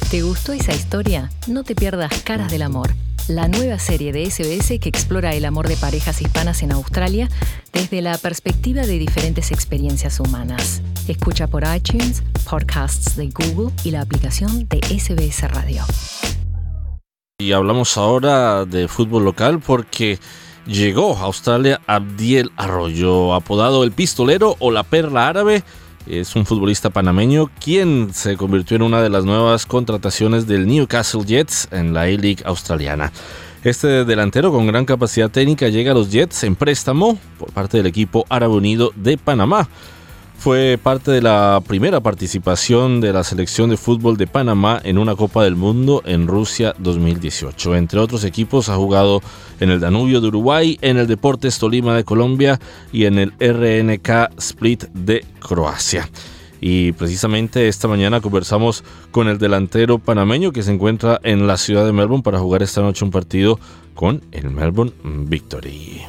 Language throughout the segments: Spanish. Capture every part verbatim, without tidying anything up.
¿Te gustó esa historia? No te pierdas Caras del Amor, la nueva serie de ese be ese que explora el amor de parejas hispanas en Australia desde la perspectiva de diferentes experiencias humanas. Escucha por iTunes, podcasts de Google y la aplicación de ese be ese Radio. Y hablamos ahora de fútbol local porque llegó a Australia Abdiel Arroyo, apodado El Pistolero o la Perla Árabe. Es un futbolista panameño quien se convirtió en una de las nuevas contrataciones del Newcastle Jets en la A-League australiana. Este delantero con gran capacidad técnica llega a los Jets en préstamo por parte del equipo Árabe Unido de Panamá. Fue parte de la primera participación de la selección de fútbol de Panamá en una Copa del Mundo en Rusia dos mil dieciocho. Entre otros equipos ha jugado en el Danubio de Uruguay, en el Deportes Tolima de Colombia y en el erre ene ka Split de Croacia. Y precisamente esta mañana conversamos con el delantero panameño que se encuentra en la ciudad de Melbourne para jugar esta noche un partido con el Melbourne Victory.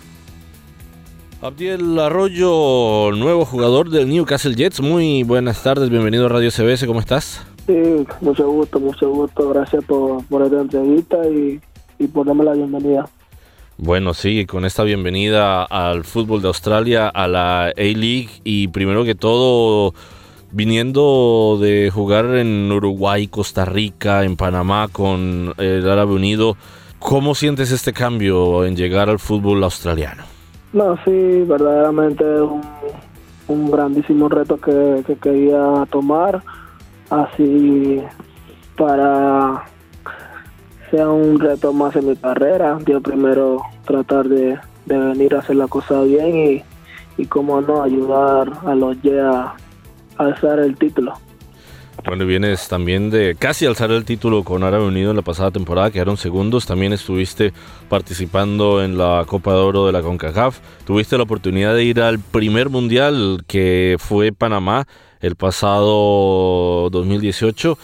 Abdiel Arroyo, nuevo jugador del Newcastle Jets. Muy buenas tardes, bienvenido a Radio ese be ese, ¿cómo estás? Sí, mucho gusto, mucho gusto. Gracias por, por esta entrevista y, y por darme la bienvenida. Bueno, sí, con esta bienvenida al fútbol de Australia, a la A-League, y primero que todo, viniendo de jugar en Uruguay, Costa Rica, en Panamá con el Árabe Unido, ¿cómo sientes este cambio en llegar al fútbol australiano? No, sí, verdaderamente es un, un grandísimo reto que, que quería tomar, así para sea un reto más en mi carrera. Yo primero tratar de, de venir a hacer la cosa bien y, y cómo no, ayudar a los Jets a alzar el título. Bueno, vienes también de casi alzar el título con Árabe Unido en la pasada temporada, quedaron segundos. También estuviste participando en la Copa de Oro de la CONCACAF. Tuviste la oportunidad de ir al primer mundial que fue Panamá el pasado dos mil dieciocho.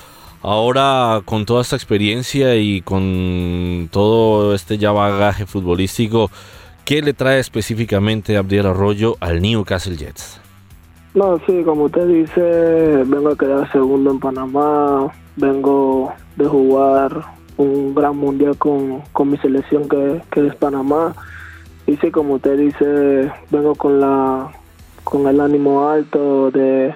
Ahora, con toda esta experiencia y con todo este ya bagaje futbolístico, ¿qué le trae específicamente Abdiel Arroyo al Newcastle Jets? No, sí, como usted dice, vengo a quedar segundo en Panamá, vengo de jugar un gran mundial con, con mi selección que, que es Panamá, y sí, como usted dice, vengo con la con el ánimo alto de,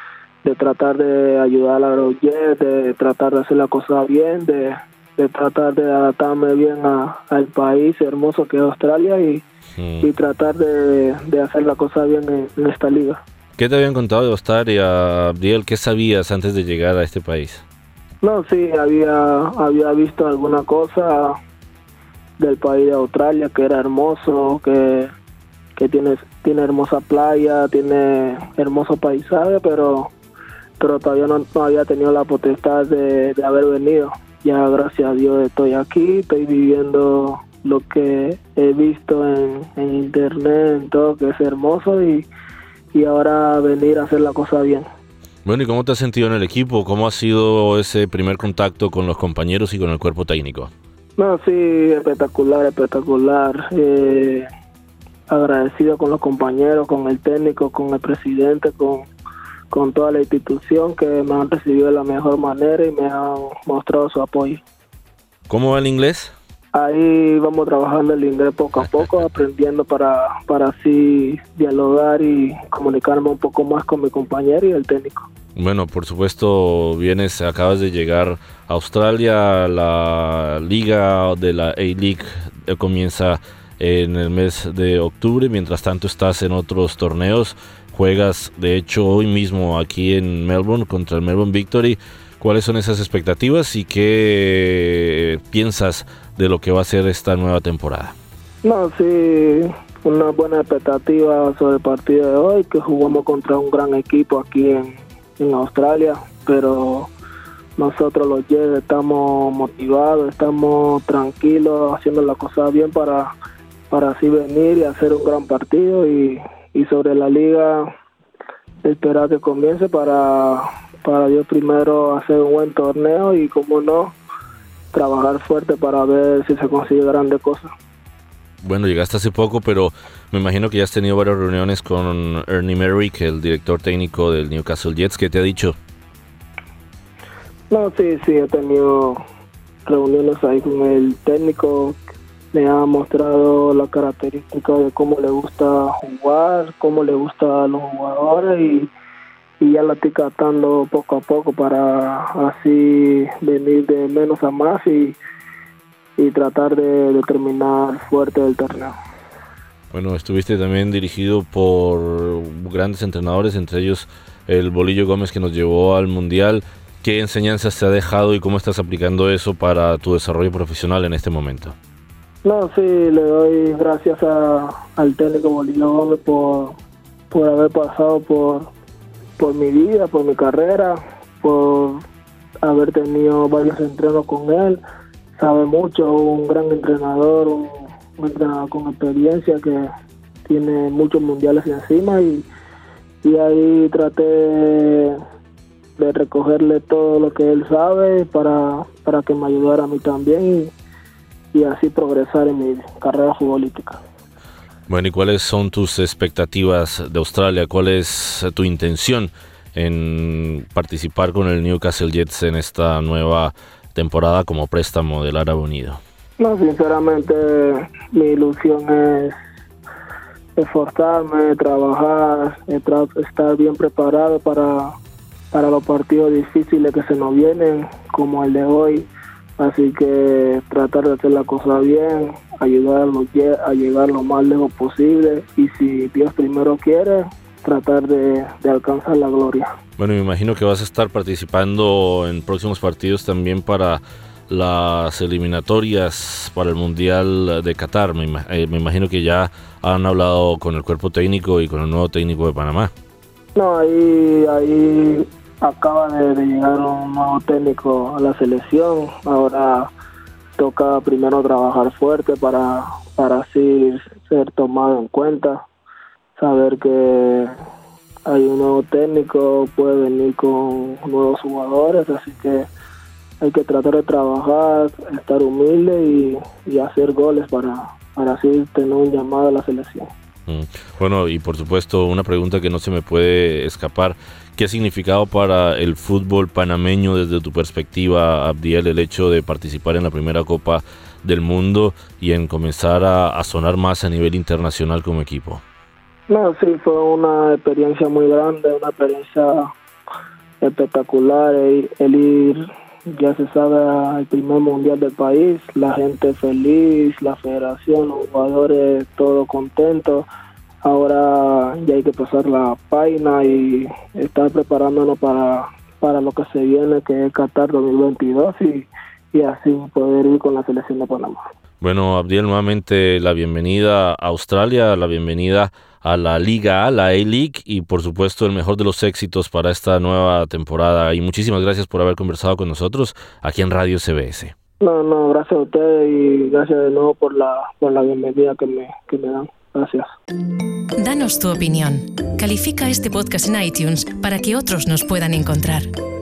de tratar de ayudar a los Jets, de tratar de hacer la cosa bien, de, de tratar de adaptarme bien a, al país hermoso que es Australia y, sí. y tratar de, de hacer la cosa bien en, en esta liga. ¿Qué te habían contado de Australia, Abdiel? ¿Qué sabías antes de llegar a este país? No, sí, había había visto alguna cosa del país de Australia, que era hermoso, que, que tiene, tiene hermosa playa, tiene hermoso paisaje, pero, pero todavía no, no había tenido la potestad de, de haber venido. Ya gracias a Dios estoy aquí, estoy viviendo lo que he visto en, en internet, en todo, que es hermoso, y y ahora venir a hacer la cosa bien. Bueno, ¿y cómo te has sentido en el equipo? ¿Cómo ha sido ese primer contacto con los compañeros y con el cuerpo técnico? No, sí, espectacular, espectacular. Eh, agradecido con los compañeros, con el técnico, con el presidente, con, con toda la institución que me han recibido de la mejor manera y me han mostrado su apoyo. ¿Cómo va el inglés? Ahí vamos trabajando el inglés poco a poco, aprendiendo para, para así dialogar y comunicarme un poco más con mi compañero y el técnico. Bueno, por supuesto, vienes, acabas de llegar a Australia, la liga de la A-League comienza en el mes de octubre, mientras tanto estás en otros torneos, juegas de hecho hoy mismo aquí en Melbourne contra el Melbourne Victory. ¿Cuáles son esas expectativas y qué piensas de lo que va a ser esta nueva temporada? No, sí, una buena expectativa sobre el partido de hoy, que jugamos contra un gran equipo aquí en, en Australia, pero nosotros los Jets estamos motivados, estamos tranquilos, haciendo las cosas bien para, para así venir y hacer un gran partido, y, y sobre la liga esperar que comience para, para yo primero hacer un buen torneo y, como no, trabajar fuerte para ver si se consigue grandes cosas. Bueno, llegaste hace poco, pero me imagino que ya has tenido varias reuniones con Ernie Merrick, el director técnico del Newcastle Jets. ¿Qué te ha dicho? No, sí, sí, he tenido reuniones ahí con el técnico. Me ha mostrado las características de cómo le gusta jugar, cómo le gusta a los jugadores y, y ya la estoy captando poco a poco para así venir de menos a más y, y tratar de, de terminar fuerte el torneo. Bueno, estuviste también dirigido por grandes entrenadores, entre ellos el Bolillo Gómez, que nos llevó al Mundial. ¿Qué enseñanzas te ha dejado y cómo estás aplicando eso para tu desarrollo profesional en este momento? No, sí, le doy gracias a, al técnico Bolillo Gómez por, por haber pasado por, por mi vida, por mi carrera, por haber tenido varios entrenos con él. Sabe mucho, un gran entrenador, un, un entrenador con experiencia que tiene muchos mundiales encima y, y ahí traté de recogerle todo lo que él sabe para, para que me ayudara a mí también y, y así progresar en mi carrera futbolística. Bueno, ¿y cuáles son tus expectativas de Australia? ¿Cuál es tu intención en participar con el Newcastle Jets en esta nueva temporada como préstamo del Árabe Unido? No, sinceramente mi ilusión es esforzarme, trabajar, estar bien preparado para, para los partidos difíciles que se nos vienen, como el de hoy. Así que tratar de hacer la cosa bien, ayudarlos a llegar lo más lejos posible y si Dios primero quiere, tratar de, de alcanzar la gloria. Bueno, me imagino que vas a estar participando en próximos partidos también para las eliminatorias para el Mundial de Qatar. Me, eh, me imagino que ya han hablado con el cuerpo técnico y con el nuevo técnico de Panamá. No, ahí, ahí acaba de, de llegar un nuevo técnico a la selección. Ahora toca primero trabajar fuerte para, para así ser tomado en cuenta. Saber que hay un nuevo técnico, puede venir con nuevos jugadores, así que hay que tratar de trabajar, estar humilde y, y hacer goles para, para así tener un llamado a la selección. Mm. Bueno, y por supuesto una pregunta que no se me puede escapar: ¿qué ha significado para el fútbol panameño desde tu perspectiva, Abdiel, el hecho de participar en la primera Copa del Mundo y en comenzar a, a sonar más a nivel internacional como equipo? No, sí, fue una experiencia muy grande, una experiencia espectacular, el, el ir, ya se sabe, al primer mundial del país, la gente feliz, la federación, los jugadores, todos contentos. Ahora ya hay que pasar la página y estar preparándonos para, para lo que se viene, que es Qatar dos mil veintidós y, y así poder ir con la selección de Panamá. Bueno, Abdiel, nuevamente la bienvenida a Australia, la bienvenida a la Liga A, la A-League, y por supuesto el mejor de los éxitos para esta nueva temporada. Y muchísimas gracias por haber conversado con nosotros aquí en Radio C B S. No, no, gracias a ustedes y gracias de nuevo por la, por la bienvenida que me, que me dan. Gracias. Danos tu opinión. Califica este podcast en iTunes para que otros nos puedan encontrar.